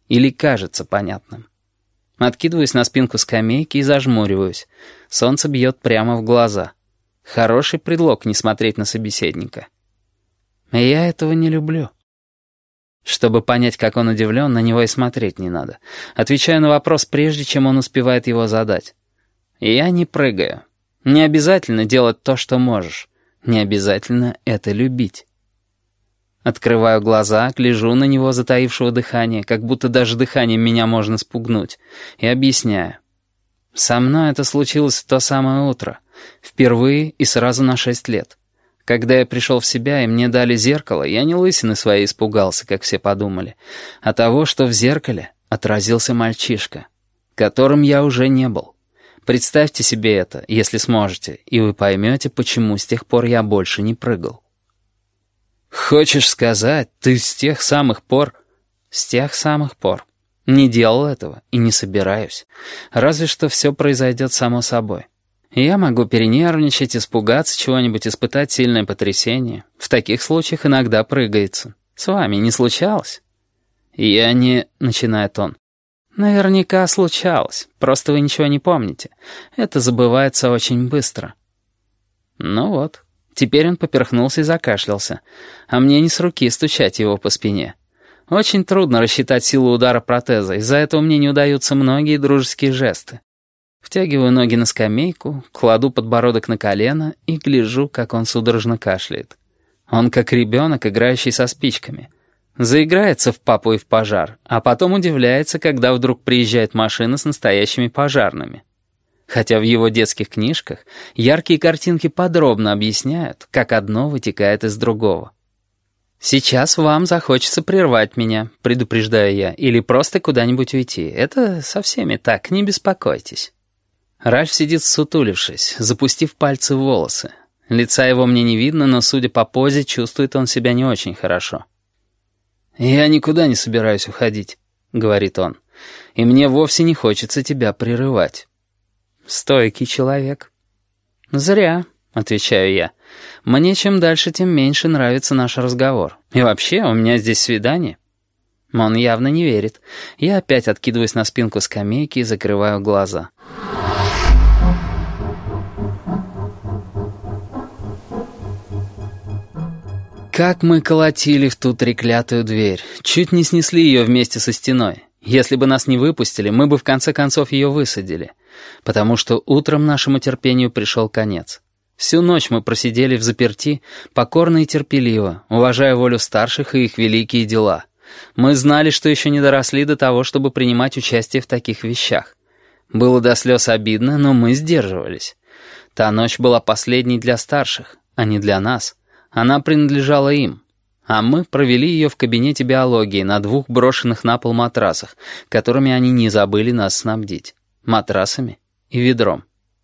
Или кажется понятным. Откидываюсь на спинку скамейки и зажмуриваюсь. Солнце бьет прямо в глаза. Хороший предлог не смотреть на собеседника. Я этого не люблю. Чтобы понять, как он удивлен, на него и смотреть не надо. Отвечаю на вопрос, прежде чем он успевает его задать. Я не прыгаю. Не обязательно делать то, что можешь. Не обязательно это любить. Открываю глаза, гляжу на него, затаившего дыхание, как будто даже дыханием меня можно спугнуть, и объясняю. Со мной это случилось в то самое утро. Впервые и сразу на 6 лет. Когда я пришел в себя и мне дали зеркало, я не лысины своей испугался, как все подумали, а того, что в зеркале отразился мальчишка, которым я уже не был. Представьте себе это, если сможете, и вы поймете, почему с тех пор я больше не прыгал. «Хочешь сказать, ты с тех самых пор...» «С тех самых пор. Не делал этого и не собираюсь. Разве что все произойдет само собой. Я могу перенервничать, испугаться чего-нибудь, испытать сильное потрясение. В таких случаях иногда прыгается. С вами не случалось?» «Я не...» — начинает он. «Наверняка случалось. Просто вы ничего не помните. Это забывается очень быстро». Ну вот. Теперь он поперхнулся и закашлялся. А мне не с руки стучать его по спине. Очень трудно рассчитать силу удара протеза. Из-за этого мне не удаются многие дружеские жесты. Втягиваю ноги на скамейку, кладу подбородок на колено и гляжу, как он судорожно кашляет. Он как ребенок, играющий со спичками. Заиграется в папу и в пожар, а потом удивляется, когда вдруг приезжает машина с настоящими пожарными. Хотя в его детских книжках яркие картинки подробно объясняют, как одно вытекает из другого. «Сейчас вам захочется прервать меня», — предупреждаю я, «или просто куда-нибудь уйти. Это со всеми так, не беспокойтесь». Ральф сидит сутулившись, запустив пальцы в волосы. Лица его мне не видно, но, судя по позе, чувствует он себя не очень хорошо. «Я никуда не собираюсь уходить», — говорит он, «и мне вовсе не хочется тебя прерывать». «Стойкий человек». «Зря», — отвечаю я. «Мне чем дальше, тем меньше нравится наш разговор. И вообще, у меня здесь свидание». Он явно не верит. Я опять откидываюсь на спинку скамейки и закрываю глаза. Как мы колотили в ту треклятую дверь. Чуть не снесли ее вместе со стеной. Если бы нас не выпустили, мы бы в конце концов ее высадили. Потому что утром нашему терпению пришел конец. Всю ночь мы просидели в заперти, покорно и терпеливо, уважая волю старших и их великие дела. Мы знали, что еще не доросли до того, чтобы принимать участие в таких вещах. Было до слез обидно, но мы сдерживались. Та ночь была последней для старших, а не для нас. Она принадлежала им. А мы провели ее в кабинете биологии на 2 брошенных на пол матрасах, которыми они не забыли нас снабдить. Матрасами и ведром.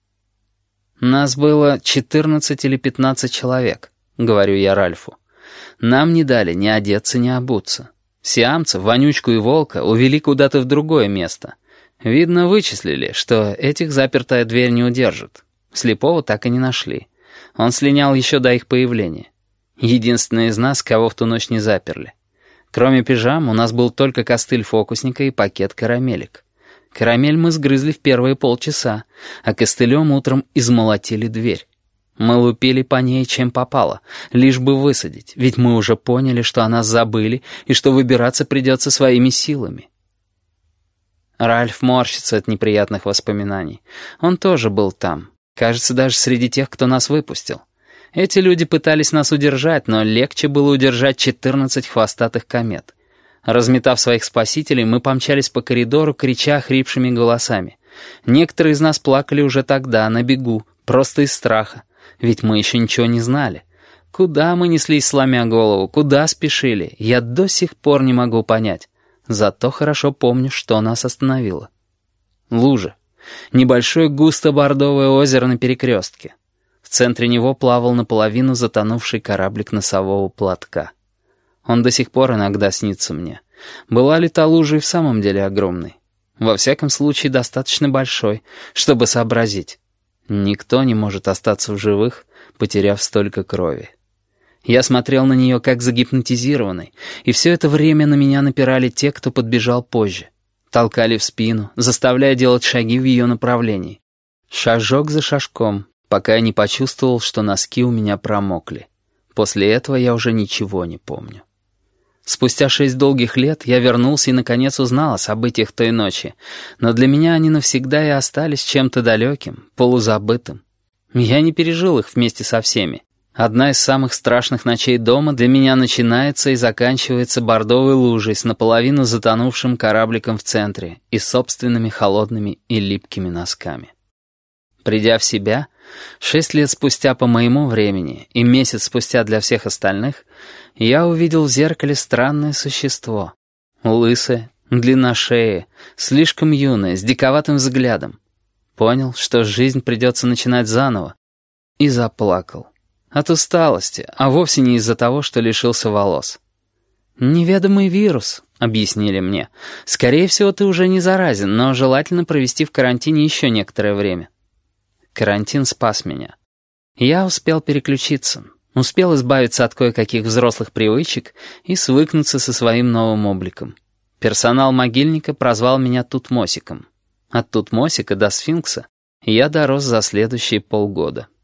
«Нас было 14 или 15 человек», — говорю я Ральфу. «Нам не дали ни одеться, ни обуться. Сиамцев, Вонючку и Волка увели куда-то в другое место. Видно, вычислили, что этих запертая дверь не удержит. Слепого так и не нашли. Он слинял еще до их появления. Единственный из нас, кого в ту ночь не заперли. Кроме пижам, у нас был только костыль фокусника и пакет карамелек. Карамель мы сгрызли в первые полчаса, а костылем утром измолотили дверь. Мы лупили по ней, чем попало, лишь бы высадить, ведь мы уже поняли, что о нас забыли и что выбираться придется своими силами». Ральф морщится от неприятных воспоминаний. Он тоже был там, кажется, даже среди тех, кто нас выпустил. Эти люди пытались нас удержать, но легче было удержать 14 хвостатых комет. Разметав своих спасителей, мы помчались по коридору, крича хрипшими голосами. Некоторые из нас плакали уже тогда, на бегу, просто из страха. Ведь мы еще ничего не знали. Куда мы неслись, сломя голову, куда спешили, я до сих пор не могу понять. Зато хорошо помню, что нас остановило. Лужа. Небольшое густо-бордовое озеро на перекрестке. В центре него плавал наполовину затонувший кораблик носового платка. Он до сих пор иногда снится мне. Была ли та лужа и в самом деле огромной? Во всяком случае, достаточно большой, чтобы сообразить. Никто не может остаться в живых, потеряв столько крови. Я смотрел на нее как загипнотизированный, и все это время на меня напирали те, кто подбежал позже. Толкали в спину, заставляя делать шаги в ее направлении. Шажок за шажком, пока я не почувствовал, что носки у меня промокли. После этого я уже ничего не помню. Спустя 6 долгих лет я вернулся и наконец узнал о событиях той ночи, но для меня они навсегда и остались чем-то далеким, полузабытым. Я не пережил их вместе со всеми. Одна из самых страшных ночей дома для меня начинается и заканчивается бордовой лужей с наполовину затонувшим корабликом в центре и собственными холодными и липкими носками. Придя в себя, 6 лет спустя по моему времени и месяц спустя для всех остальных, я увидел в зеркале странное существо. Лысое, длинношеее, слишком юное, с диковатым взглядом. Понял, что жизнь придется начинать заново, и заплакал. От усталости, а вовсе не из-за того, что лишился волос. «Неведомый вирус», — объяснили мне. «Скорее всего, ты уже не заразен, но желательно провести в карантине еще некоторое время». Карантин спас меня. Я успел переключиться, успел избавиться от кое-каких взрослых привычек и свыкнуться со своим новым обликом. Персонал могильника прозвал меня Тутмосиком. От Тутмосика до Сфинкса я дорос за следующие полгода.